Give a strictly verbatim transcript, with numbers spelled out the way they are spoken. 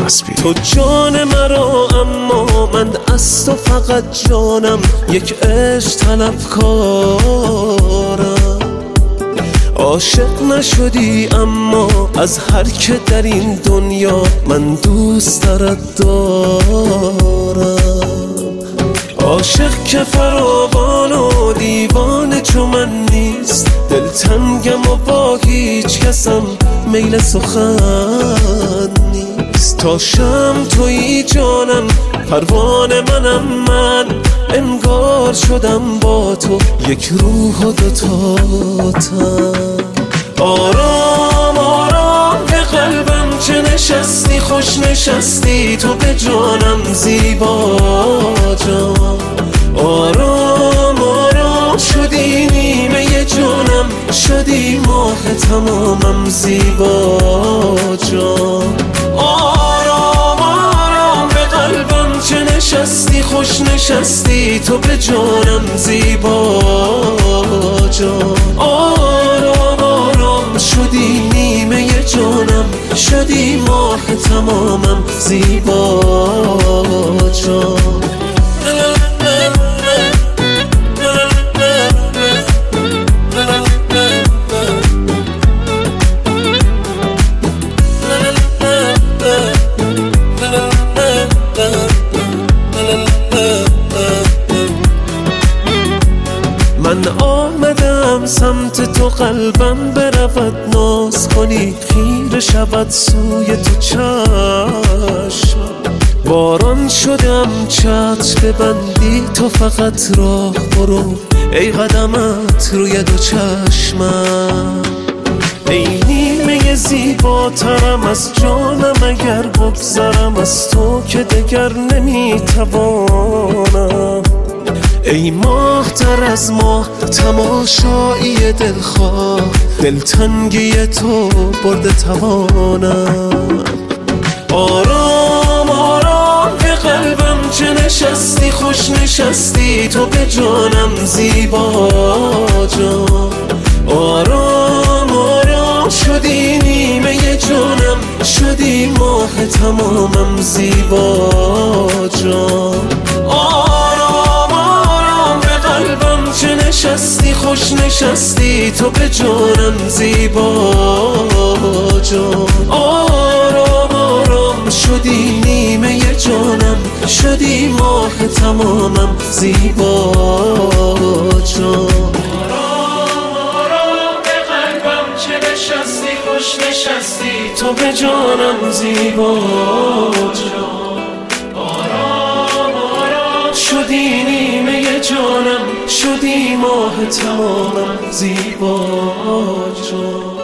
مسبی. تو جان مرا اما من از تو فقط جانم، یک عشق طلبکارم. عاشق نشدی اما از هر که در این دنیا من دوست دارد دارم. عاشق که فراوان و دیوانه چو من نیست، دلتنگم و با هیچ کسم میل سخن نیست. تا شم تویی جانم، پروانه منم من، انگار شدم با تو یک روح و دوتا تن. آرام آرام به قلبم چه نشستی، خوش نشستی تو به جانم زیبا جان. آرام آرام شدی نیمه جانم، شدی ماه تمامم زیبا جان. آرام آرام به قلبم چه نشستی، خوش نشستی تو به جانم زیبا جان. آرام آرام شدی نیمه جانم، شدی ماه تمامم زیبا جان. من آمدم سمت تو، قلبم برود ناز کنی، خیره شود سوی تو چشم. باران شدم چتر ببندی تو فقط راه برو، ای قدمت روی دو چشمم. ای نیمه زیباترم از جانم، اگر بگذرم از تو که دگر نمیتوانم. ای ماه تر از ماه تماشایی دلخواه، دلتنگی تو برده توانم. آرام آرام به قلبم چه نشستی، خوش نشستی تو به جانم زیبا جان. آرام آرام شدی نیمه جانم، شدی ماه تمامم زیبا جان. آرام آرام به قلبم چه نشستی، خوش نشستی تو به جانم زیبا جان. آرام آرام شدی نیمه جانم، شدی ماه تمامم زیبا جان. خوش نشستی تو به جانم زیبا جان. آرام آرام شدی نیمه جانم، شدی ماه تمامم زیبا جان.